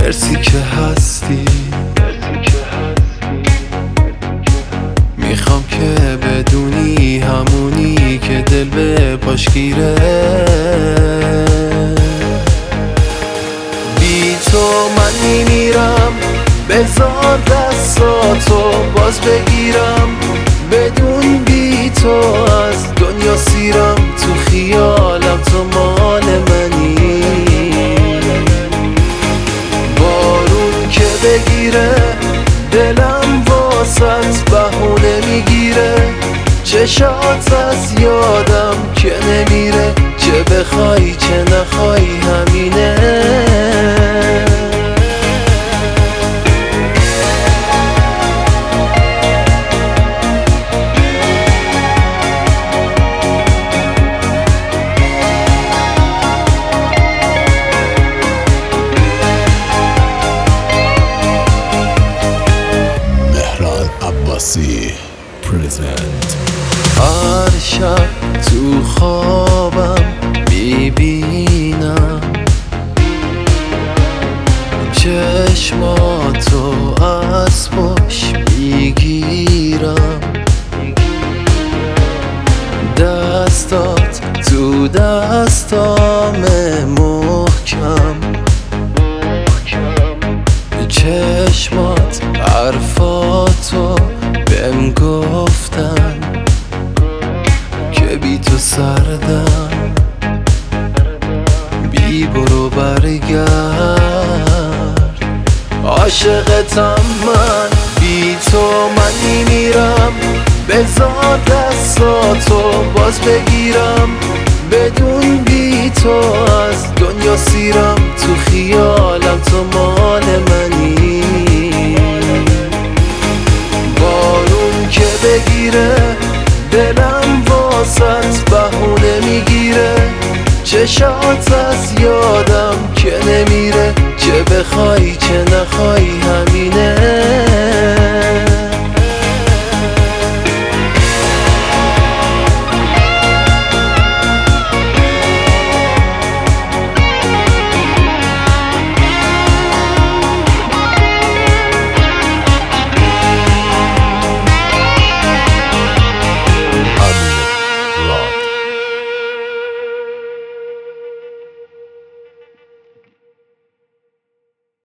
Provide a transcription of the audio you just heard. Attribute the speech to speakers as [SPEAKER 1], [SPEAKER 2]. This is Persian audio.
[SPEAKER 1] مرسی که هستی. میخوام که بدونی همونی که دل به پاش گیره. بی تو من میمیرم، بذار دستاتو باز بگیرم. بدون بی تو از دنیا سیرم، تو خیالم تو مال منی. بارون که بگیره دلم واسط بهونه میگیره. چشات از یادم که نمیره، چه بخوای چه نخوای همینه.
[SPEAKER 2] پرزنت.
[SPEAKER 1] هر شب تو خوابم میبینم چشماتو از پاش میگیرم. دستات تو دستام محکم، چشمات حرفاتو بهم گفتن که بی تو سردم. بی برو برگرد، عاشقتم من. بی تو من میمیرم، بذار دستاتو باز بگیرم. بدون بی تو از دنیا سیرم، تو خیالم تو مال منی. بارون که بگیره دلم واسط بهونه میگیره. چشات از یادم که نمیره، چه بخوای